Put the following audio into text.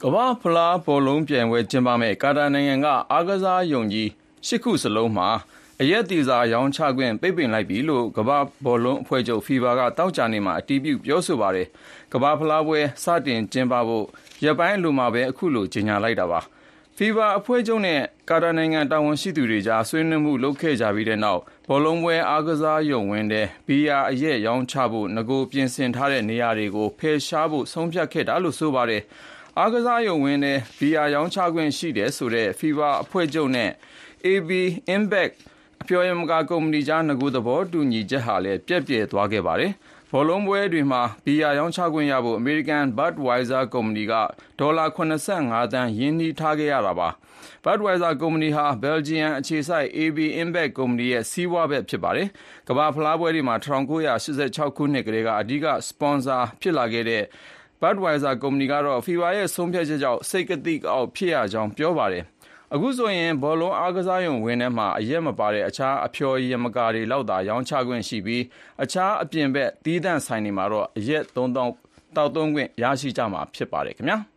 ကမ္ဘာ့ဖလားဘောလုံးပြိုင်ပွဲကျင်းပမယ့်ကာတာနိုင်ငံကအားကစားရုံကြီး၈ခုစလုံးမှာအရက်သီစာရောင်းချခွင့်ပိတ်ပင်လိုက်ပြီလို့ကမ္ဘာ့ဘောလုံးအဖွဲ့ချုပ် FIFA ကသောကြာနေ့မှာအတည်ပြုပြောဆိုပါတယ်။ကမ္ဘာ့ဖလားပွဲစတင်ကျင်းပဖို့ရက်ပိုင်းအလိုမှာပဲအခုလိုကြေညာလိုက်တာပါ။ FIFA အဖွဲ့ချုပ်နဲ့ကာတာနိုင်ငံတာဝန်ရှိသူတွေကြားဆွေးနွေးမှုလုပ်ခဲ့ကြပြီးတဲ့နောက်ဘောလုံးပွဲအားကစားရုံဝင်းထဲဘီယာအရက်ရောင်းချဖို့ငကိုပြင်ဆင်ထားတဲ့နေရာတွေကိုဖယ်ရှားဖို့ဆုံးဖြတ်ခဲ့တာလို့ဆိုပါတယ်။အားကစားရုံဝင်းထဲဘီယာရောင်းချခွင့်ရှိတယ်ဆိုတဲ့ FIFA အဖွဲ့ချုပ်နဲ့ AB InBev အဖျော်ယမကာကုမ္ပဏီကြားငကိုသဘောတူညီချက်ဟာလည်းပျက်ပြယ်သွားခဲ့ပါတယ်။ဘောလုံးပွဲတွေမှာဘီယာရောင်းချခွင့်ရဖို့အမေရိကန် Budweiser ကုမ္ပဏီကဒေါ်လာ85သန်းရင်းနှီးထားခဲ့ရတာပါ။ Budweiser ကုမ္ပဏီဟာဘယ်လ်ဂျီယံအခြေစိုက် AB InBev ကုမ္ပဏီရဲ့စီးပွားဘက်ဖြစ်ပါတယ်။ကမ္ဘာ့ဖလားပွဲတွေမှာ1986ခုနှစ်ကတည်းကအဓိကစပွန်ဆာဖြစ်လာခဲ့တဲ့ Budweiser ကုမ္ပဏီကတော့ FIFA ရဲ့ဆုံးဖြတ်ချက်ကြောင့်စိတ်ကသိကအောက်ဖြစ်ရကြောင်းပြောပါတယ်။အခုဆိုရင်ဘောလုံးအားကစားရုံဝင်းထဲမှာအရက်မပါတဲ့အခြားအဖျော်ယမကာတွေလောက်သာရောင်းချခွင့်ရှိပြီးအခြားအပြင်ဘက်သီးသန့်ဆိုင်တွေမှာတော့အရက်သောက်သုံးခွင့်ရရှိကြမှာဖြစ်ပါတယ်ခင်ဗျာ။